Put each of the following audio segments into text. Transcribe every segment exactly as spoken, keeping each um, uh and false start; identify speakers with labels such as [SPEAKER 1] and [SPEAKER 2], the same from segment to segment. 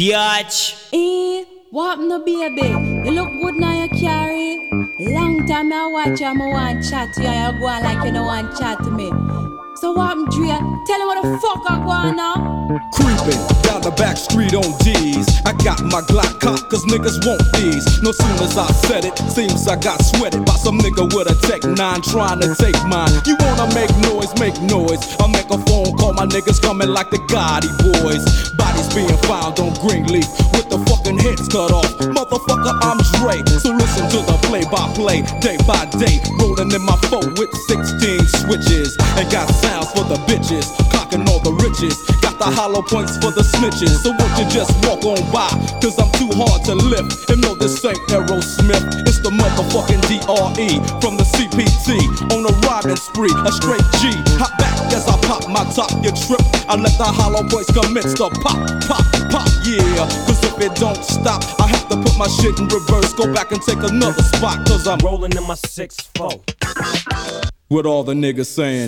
[SPEAKER 1] Biatch.
[SPEAKER 2] Eh, what happened to baby? You look good now you carry. Long time I watch you, I want chat to you, you go on like you don't want chat to me. So what happened, Dre? Tell me what the fuck I go on now.
[SPEAKER 3] Creeping down the back street on D's. I got my Glock cocked cause niggas want these. No soon as I said it, seems I got sweated by some nigga with a Tech nine trying to take mine. You wanna make noise, make noise. I make a phone call, my niggas coming like the Gotti boys. Bodies being found on Greenleaf with the fucking heads cut off. Motherfucker, I'm Dre. So listen to the play-by-play, day by day. Rolling in my phone with sixteen switches. And got sounds for the bitches, clocking all the riches. Got the hollow points for the snitches. So won't you just walk on by, cause I'm too hard to lift. And no, this ain't Aerosmith, it's the motherfucking D R E from the C P T. On a riding spree, a straight G. Hop back as I pop my top, you trip. I let the hollow points commence to pop, pop, pop, yeah. Cause if it don't stop, I have to put my shit in reverse. Go back and take another spot, cause I'm
[SPEAKER 1] rolling in my six four.
[SPEAKER 3] With all the niggas saying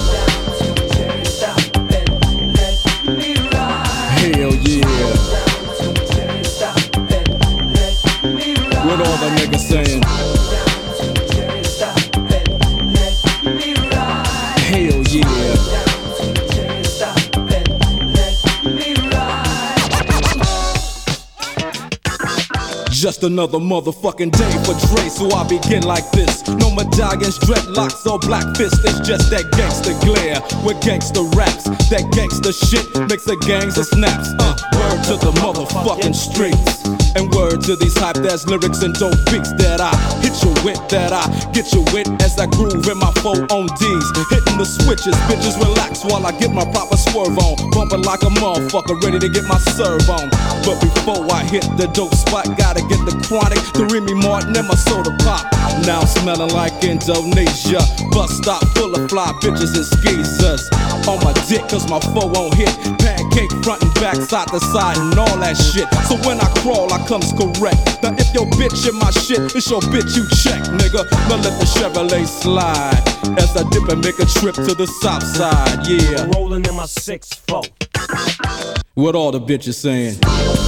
[SPEAKER 3] hell yeah. With all the niggas saying hell yeah. Just another motherfucking day for Dre, so I begin like this. No medallions, dreadlocks, or black fists. It's just that gangster glare with gangster raps. That gangster shit makes the gangs of snaps. Uh, word to the motherfucking streets. And word to these hype ass lyrics and dope beats that I hit you with, that I get you with as I groove in my four on D's. Hitting the switches, bitches relax while I get my proper swerve on. Bumping like a motherfucker, ready to get my serve on. But before I hit the dope spot, gotta get the chronic, the Remy Martin and my soda pop. Now I'm smelling like Indonesia. Bus stop full of fly bitches and skeezers. On my dick cause my four on hit. Pancake front and back, side to side and all that shit. So when I crawl I comes correct. Now if your bitch in my shit, it's your bitch you check, nigga. Now let the Chevrolet slide as I dip and make a trip to the south side, yeah.
[SPEAKER 1] Rolling in my six four.
[SPEAKER 3] What all the bitches saying?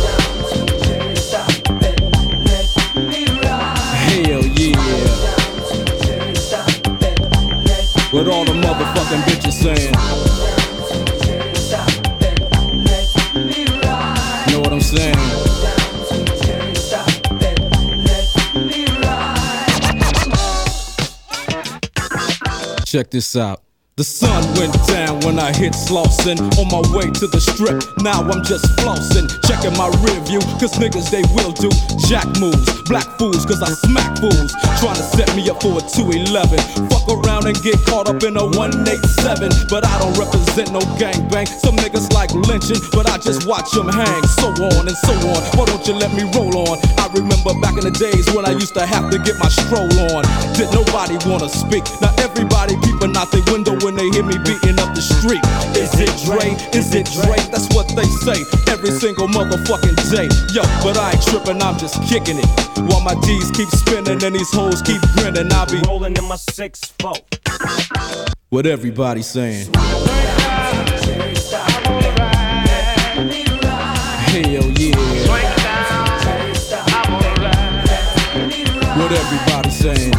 [SPEAKER 3] Hell yeah. What all the motherfucking bitches saying? Know what I'm saying? Check this out. The sun went down when I hit Slauson. On my way to the strip, now I'm just flossing. Checking my rear view, cause niggas they will do jack moves. Black fools, cause I smack fools. Trying to set me up for a two eleven. Fuck around and get caught up in a one eighty-seven. But I don't represent no gangbang. Some niggas like lynching, but I just watch them hang. So on and so on, why don't you let me roll on? I remember back in the days when I used to have to get my stroll on. Did nobody wanna speak? Now everybody peeping out the window when they hear me beating up the street. Is it Dre? Is it Dre? That's what they say every single motherfucking day. Yo, but I ain't tripping, I'm just kicking it. While my D's keep spinning and these hoes keep grinning, I'll be
[SPEAKER 1] rolling in my six four.
[SPEAKER 3] What everybody saying? Hell yeah. What everybody saying?